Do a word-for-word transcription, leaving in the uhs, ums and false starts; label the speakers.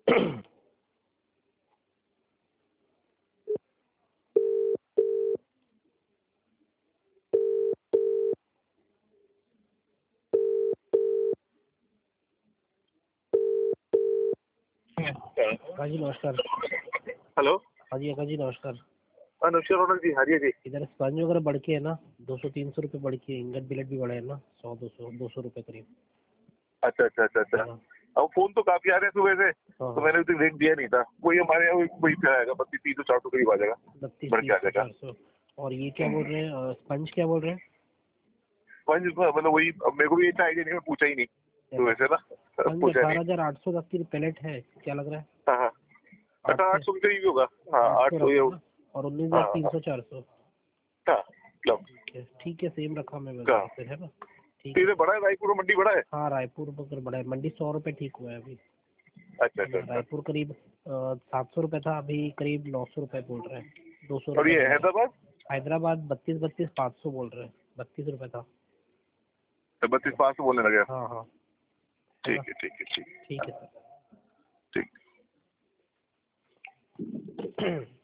Speaker 1: हाँ जी नमस्कार।
Speaker 2: हेलो।
Speaker 1: हाँ जी अका जी नमस्कार।
Speaker 2: हाँ नमस्कार रौनक जी। हाँ जी जी।
Speaker 1: इधर स्पंज वगैरह बढ़ के है ना, दो सौ तीन सौ रुपये बढ़ के, इंगट बिलेट भी बढ़े है ना, सौ दो सौ दो सौ रुपये करीब।
Speaker 2: अच्छा अच्छा अच्छा अच्छा।
Speaker 1: हाँ
Speaker 2: अब फोन तो काफी आ रहे हैं सुबह से,
Speaker 1: हाँ
Speaker 2: तो मैंने अभी रेट दिया नहीं था। वही हमारे यहाँ वही पे आएगा, बत्तीस तीस सौ चार सौ करीब आ जाएगा,
Speaker 1: बत्तीस
Speaker 2: बढ़ के आ
Speaker 1: तीस
Speaker 2: जाएगा।
Speaker 1: चार सौ। और ये क्या बोल रहे हैं, स्पंज क्या बोल रहे हैं?
Speaker 2: स्पंज मतलब वही, अब मेरे को भी इतना आइडिया नहीं, मैं पूछा ही नहीं तो वैसे ना,
Speaker 1: स्पंज
Speaker 2: पूछा नहीं।
Speaker 1: अठारह हजार आठ सौ तक की पैलेट है, क्या लग रहा है?
Speaker 2: हाँ हाँ, अठारह आठ सौ के करीब ही होगा। हाँ
Speaker 1: आठ
Speaker 2: आठ
Speaker 1: सौ
Speaker 2: सौ
Speaker 1: रखा
Speaker 2: या
Speaker 1: ना, और उन्नीस
Speaker 2: हाँ
Speaker 1: हजार तीन
Speaker 2: हाँ
Speaker 1: सौ चार सौ
Speaker 2: हाँ, मतलब
Speaker 1: ठीक है ठीक है, सेम रखा मैं
Speaker 2: क्या
Speaker 1: वगैरह फिर, है ना? ठीक
Speaker 2: तेरे
Speaker 1: है।
Speaker 2: बड़ा है रायपुर में, मंडी बड़ा है।
Speaker 1: हाँ रायपुर बकर बड़ा है, मंडी सौ रुपये ठीक हुआ है अभी,
Speaker 2: अच्छा
Speaker 1: है
Speaker 2: अच्छा
Speaker 1: ना?
Speaker 2: अच्छा।
Speaker 1: रायपुर करीब सात सौ रुपये था, अभी करीब नौ सौ रुपये बोल रहे हैं, दो सौ
Speaker 2: और
Speaker 1: रुपये
Speaker 2: ये
Speaker 1: बढ़ा है।
Speaker 2: हैदराबाद
Speaker 1: हैदराबाद बत्तीस बत्तीस पाँच सौ बोल रहे हैं, बत्तीस रुपये था।
Speaker 2: बत्तीस पाँच सौ बोलने लगे।
Speaker 1: हाँ हाँ, है ना?
Speaker 2: ठीक है ठीक है ठीक
Speaker 1: ठीक है
Speaker 2: ठीक।
Speaker 1: सर।